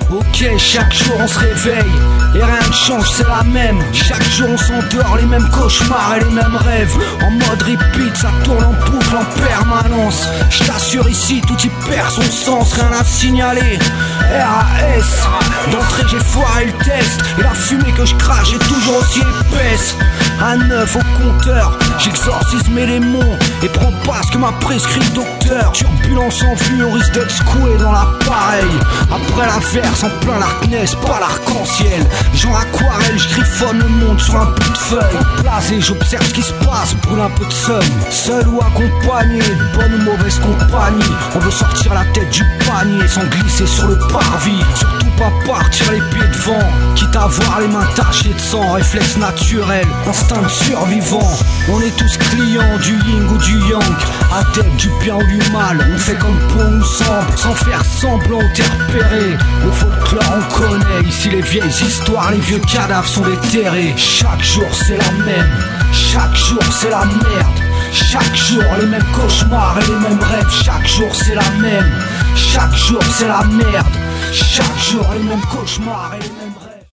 Ok, chaque jour on se réveille et rien ne change, c'est la même. Chaque jour on s'endort, les mêmes cauchemars et les mêmes rêves. En mode repeat, ça tourne en boucle en permanence. Je t'assure ici, tout y perd son sens, rien à signaler. RAS, d'entrée j'ai foiré le test et la fumée que je crache est toujours aussi épaisse. À 9 au compteur, j'exorcise mes démons et prends pas ce que m'a prescrit le docteur. Turbulence en vue, on risque d'être secoué dans l'appareil. Après la verse en plein Larkness, pas l'arc-en-ciel. Genre aquarelle, je griffonne le monde sur un bout de feuille. En place et j'observe ce qui se passe, brûle un peu de somme. Seul ou accompagné, de bonne ou mauvaise compagnie. On veut sortir la tête du panier sans glisser sur le parvis. Surtout pas partir les pieds devant, quitte à voir les mains tachées de sang. Réflexe naturel, instinct de survivant. On est tous clients du yin ou du yang, adeptes du bien ou du mal. On fait comme bon nous semble, sans faire semblant ou t'es repéré. Le folklore on connaît, ici les vieilles histoires, les vieux cadavres sont déterrés. Chaque jour c'est la même, chaque jour c'est la merde. Chaque jour les mêmes cauchemars et les mêmes rêves. Chaque jour c'est la même, chaque jour c'est la merde. Chaque jour les mêmes cauchemars et les mêmes rêves.